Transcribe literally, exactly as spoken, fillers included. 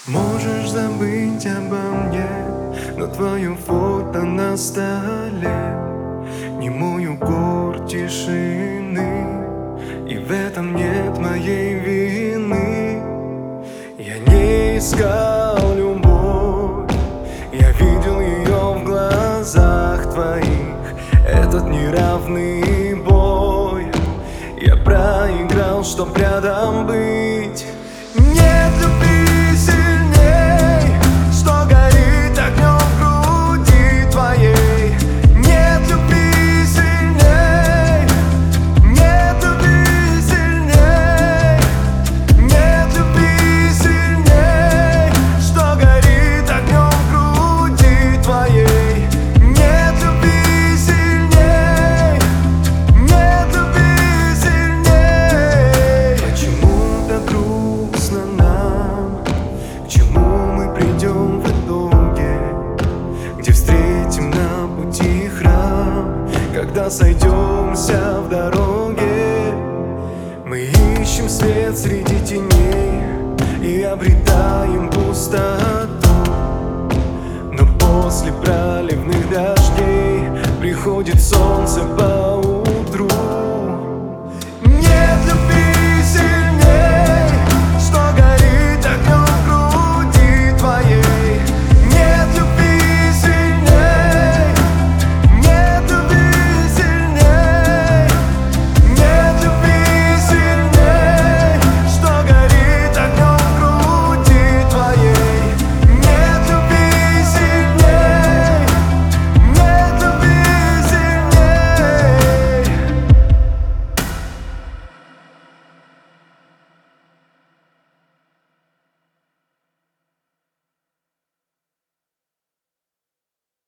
Можешь забыть обо мне, но твое фото на столе не мой укор тишины, и в этом нет моей вины. Я не искал любовь, я видел ее в глазах твоих. Этот неравный бой я проиграл, чтоб рядом быть. Нет любви сильней, что горит огнем в груди твоей. Нет любви сильней, нет любви сильней, нет любви сильней, что горит огнем в груди твоей. Нет любви сильней, нет любви сильней. Почему так грустно нам? К чему мы придем в итоге? Где встретим на пути храм, когда сойдемся в дороге? Мы ищем свет среди теней и обретаем пустоту, но после проливных дождей приходит солнце по